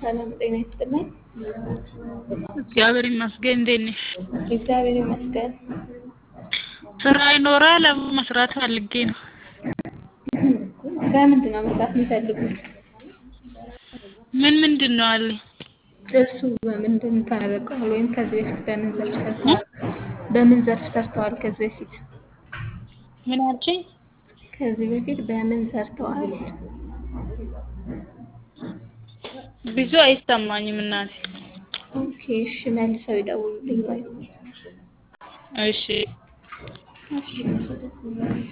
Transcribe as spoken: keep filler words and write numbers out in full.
ሰላም ጤና ይስጥልኝ። እግዚአብሔር ይመስገን። እንዴት ነሽ? እግዚአብሔር ይመስገን። ስራ ይኖራል? መስራት ፈልጌ ነው። በምንድን ነው መስራት የሚፈልጉት? ምን ምንድን ነው አለ? እርሱ በምንድን ተመርቀዋል ወይም ከዚህ በፊት በምን ዘርፍ ሰርተዋል? በምን ዘርፍ ሰርተዋል ከዚህ በፊት? ምን አልሽኝ? ከዚህ በፊት በምን ሰርተዋል? ብዙ አይሰማኝም እናቴ። ኦኬ እሺ፣ መልሰው ይደውሉልኝ ወይ? እሺ እሺ